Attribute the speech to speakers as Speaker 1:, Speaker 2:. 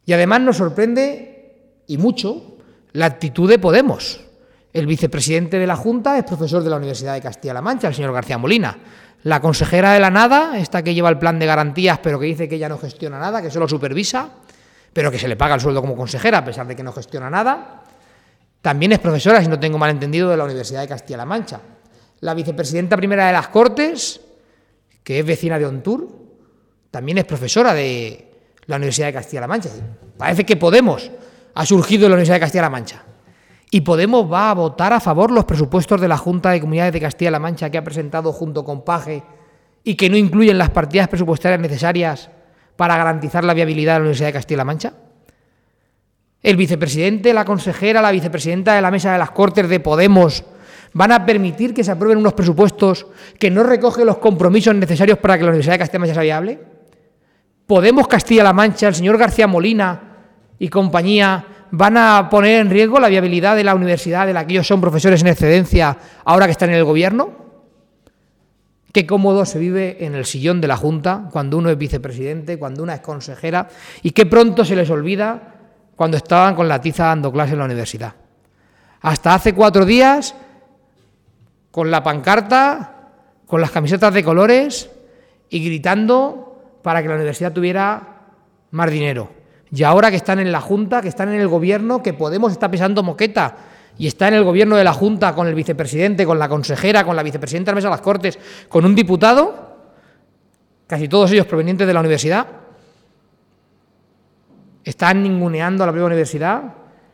Speaker 1: Y además nos sorprende, y mucho, la actitud de Podemos. El vicepresidente de la Junta es profesor de la Universidad de Castilla-La Mancha, el señor García Molina. La consejera de la Nada, esta que lleva el plan de garantías, pero que dice que ella no gestiona nada, que solo supervisa, pero que se le paga el sueldo como consejera, a pesar de que no gestiona nada, también es profesora, si no tengo mal entendido, de la Universidad de Castilla-La Mancha. La vicepresidenta primera de las Cortes, que es vecina de Ontur, también es profesora de la Universidad de Castilla-La Mancha. Parece que Podemos ha surgido de la Universidad de Castilla-La Mancha. Y Podemos va a votar a favor los presupuestos de la Junta de Comunidades de Castilla-La Mancha que ha presentado junto con Paje y que no incluyen las partidas presupuestarias necesarias para garantizar la viabilidad de la Universidad de Castilla-La Mancha. El vicepresidente, la consejera, la vicepresidenta de la Mesa de las Cortes de Podemos van a permitir que se aprueben unos presupuestos que no recogen los compromisos necesarios para que la Universidad de Castilla-La Mancha sea viable. Podemos Castilla-La Mancha, el señor García Molina y compañía van a poner en riesgo la viabilidad de la universidad de la que ellos son profesores en excedencia ahora que están en el gobierno. Qué cómodo se vive en el sillón de la Junta cuando uno es vicepresidente, cuando una es consejera, y qué pronto se les olvida cuando estaban con la tiza dando clase en la universidad. Hasta hace 4 días, con la pancarta, con las camisetas de colores y gritando para que la universidad tuviera más dinero. Y ahora que están en la Junta, que están en el gobierno, que Podemos está pisando moqueta y está en el gobierno de la Junta con el vicepresidente, con la consejera, con la vicepresidenta de la Mesa de las Cortes, con un diputado, casi todos ellos provenientes de la universidad, están ninguneando a la propia universidad,